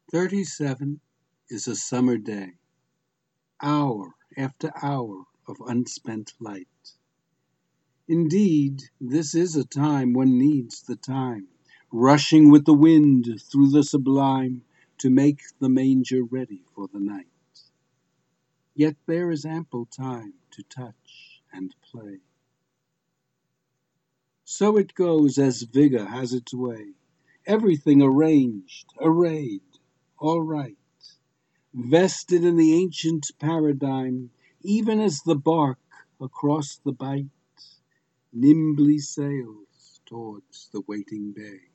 37 is a summer day, hour after hour of unspent light. Indeed, this is a time one needs the time, rushing with the wind through the sublime to make the manger ready for the night. Yet there is ample time to touch and play. So it goes as vigor has its way, everything arranged, arrayed, all right, vested in the ancient paradigm, even as the bark across the bight nimbly sails towards the waiting bay.